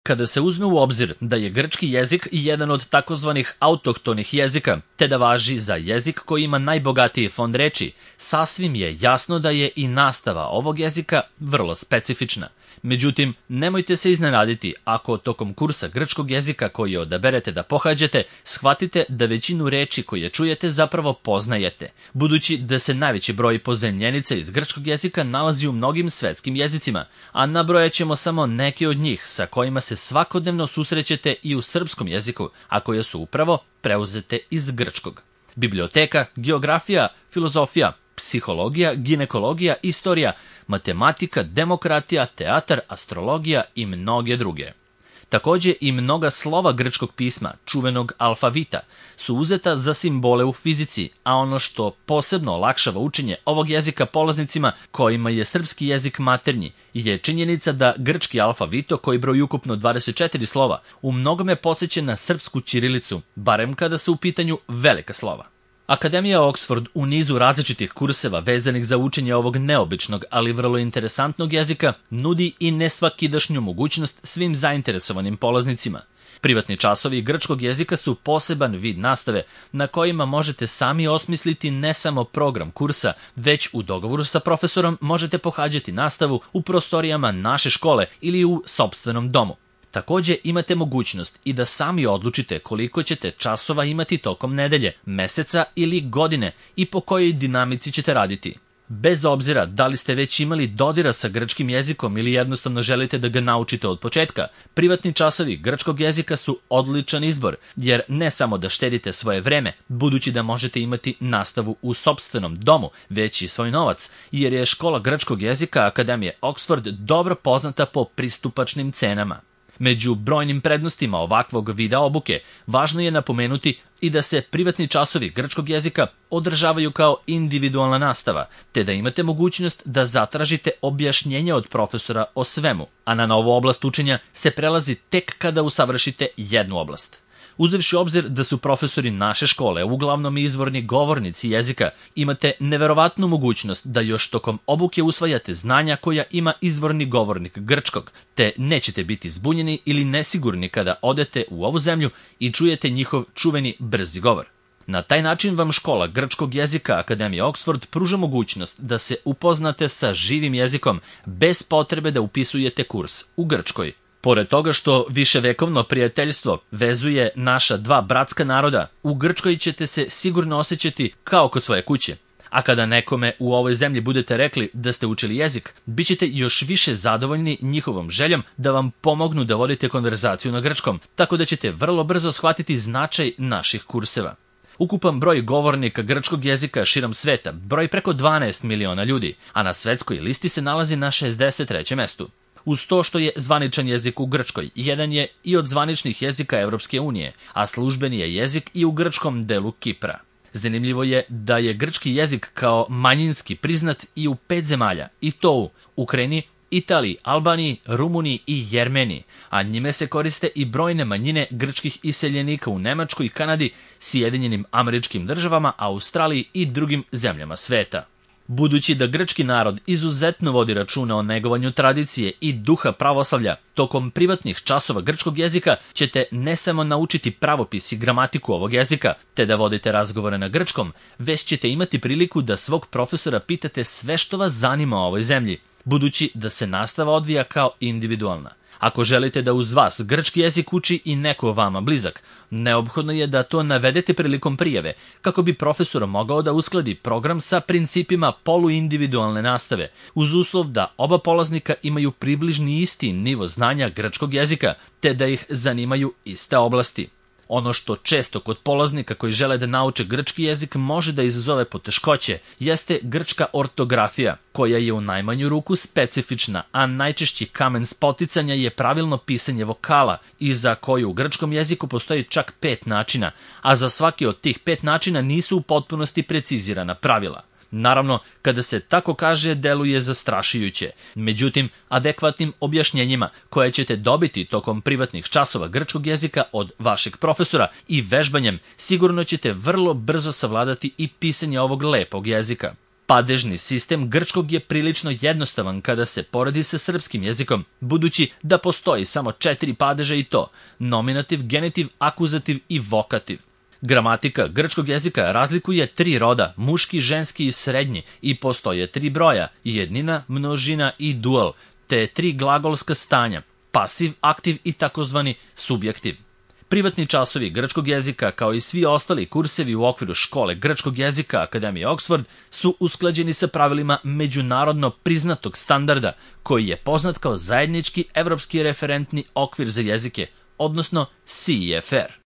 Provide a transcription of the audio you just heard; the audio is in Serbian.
Kada se uzme u obzir da je grčki jezik jedan od takozvanih autohtonih jezika, te da važi za jezik koji ima najbogatiji fond reči, sasvim je jasno da je i nastava ovog jezika vrlo specifična. Međutim, nemojte se iznenaditi ako tokom kursa grčkog jezika koji odaberete da pohađate, shvatite da većinu reči koje čujete zapravo poznajete, budući da se najveći broj pozemljenica iz grčkog jezika nalazi u mnogim svetskim jezicima, a nabrojat ćemo samo neke od njih sa kojima se svakodnevno susrećete i u srpskom jeziku, a koje su upravo preuzete iz grčkog. Biblioteka, geografija, filozofija, psihologija, ginekologija, istorija, matematika, demokratija, teatar, astrologija i mnoge druge. Takođe i mnoga slova grčkog pisma, čuvenog alfavita, su uzeta za simbole u fizici, a ono što posebno olakšava učenje ovog jezika polaznicima kojima je srpski jezik maternji, je činjenica da grčki alfavito, koji broji ukupno 24 slova, u mnogome podsjeća na srpsku ćirilicu, barem kada su u pitanju velika slova. Akademija Oxford u nizu različitih kurseva vezanih za učenje ovog neobičnog, ali vrlo interesantnog jezika nudi i nesvakidašnju mogućnost svim zainteresovanim polaznicima. Privatni časovi grčkog jezika su poseban vid nastave na kojima možete sami osmisliti ne samo program kursa, već u dogovoru sa profesorom možete pohađati nastavu u prostorijama naše škole ili u sopstvenom domu. Takođe imate mogućnost i da sami odlučite koliko ćete časova imati tokom nedelje, meseca ili godine i po kojoj dinamici ćete raditi. Bez obzira da li ste već imali dodira sa grčkim jezikom ili jednostavno želite da ga naučite od početka, privatni časovi grčkog jezika su odličan izbor, jer ne samo da štedite svoje vreme, budući da možete imati nastavu u sopstvenom domu, već i svoj novac, jer je škola grčkog jezika Akademije Oxford dobro poznata po pristupačnim cenama. Među brojnim prednostima ovakvog vida obuke, važno je napomenuti i da se privatni časovi grčkog jezika održavaju kao individualna nastava, te da imate mogućnost da zatražite objašnjenje od profesora o svemu, a na novu oblast učenja se prelazi tek kada usavršite jednu oblast. Uzevši obzir da su profesori naše škole uglavnom izvorni govornici jezika, imate neverovatnu mogućnost da još tokom obuke usvajate znanja koja ima izvorni govornik grčkog, te nećete biti zbunjeni ili nesigurni kada odete u ovu zemlju i čujete njihov čuveni brzi govor. Na taj način vam škola grčkog jezika Akademije Oxford pruža mogućnost da se upoznate sa živim jezikom bez potrebe da upisujete kurs u Grčkoj. Pored toga što viševekovno prijateljstvo vezuje naša dva bratska naroda, u Grčkoj ćete se sigurno osjećati kao kod svoje kuće. A kada nekome u ovoj zemlji budete rekli da ste učili jezik, bit ćete još više zadovoljni njihovom željom da vam pomognu da vodite konverzaciju na grčkom, tako da ćete vrlo brzo shvatiti značaj naših kurseva. Ukupan broj govornika grčkog jezika širom sveta broji preko 12 miliona ljudi, a na svetskoj listi se nalazi na 63. mestu. Uz to što je zvaničan jezik u Grčkoj, jedan je i od zvaničnih jezika Evropske unije, a službeni je jezik i u grčkom delu Kipra. Zanimljivo je da je grčki jezik kao manjinski priznat i u 5 zemalja, i to u Ukrajini, Italiji, Albaniji, Rumuniji i Jermeniji, a njime se koriste i brojne manjine grčkih iseljenika u Nemačkoj, Kanadi, Sjedinjenim Američkim Državama, Australiji i drugim zemljama sveta. Budući da grčki narod izuzetno vodi računa o negovanju tradicije i duha pravoslavlja, tokom privatnih časova grčkog jezika ćete ne samo naučiti pravopis i gramatiku ovog jezika, te da vodite razgovore na grčkom, već ćete imati priliku da svog profesora pitate sve što vas zanima o ovoj zemlji, budući da se nastava odvija kao individualna. Ako želite da uz vas grčki jezik uči i neko vama blizak, neophodno je da to navedete prilikom prijave, kako bi profesor mogao da uskladi program sa principima poluindividualne nastave, uz uslov da oba polaznika imaju približni isti nivo znanja grčkog jezika, te da ih zanimaju iste oblasti. Ono što često kod polaznika koji žele da nauče grčki jezik može da izazove poteškoće jeste grčka ortografija, koja je u najmanju ruku specifična, a najčešći kamen spoticanja je pravilno pisanje vokala i za koju u grčkom jeziku postoji čak 5 načina, a za svaki od tih 5 načina nisu u potpunosti precizirana pravila. Naravno, kada se tako kaže, deluje zastrašujuće. Međutim, adekvatnim objašnjenjima koje ćete dobiti tokom privatnih časova grčkog jezika od vašeg profesora i vežbanjem, sigurno ćete vrlo brzo savladati i pisanje ovog lepog jezika. Padežni sistem grčkog je prilično jednostavan kada se poredi sa srpskim jezikom, budući da postoji samo 4 padeža i to: nominativ, genitiv, akuzativ i vokativ. Gramatika grčkog jezika razlikuje 3 roda, muški, ženski i srednji, i postoje 3 broja: jednina, množina i dual, te 3 glagolska stanja: pasiv, aktiv i takozvani subjektiv. Privatni časovi grčkog jezika, kao i svi ostali kursevi u okviru škole grčkog jezika Akademije Oxford, su usklađeni sa pravilima međunarodno priznatog standarda, koji je poznat kao zajednički evropski referentni okvir za jezike, odnosno CEFR.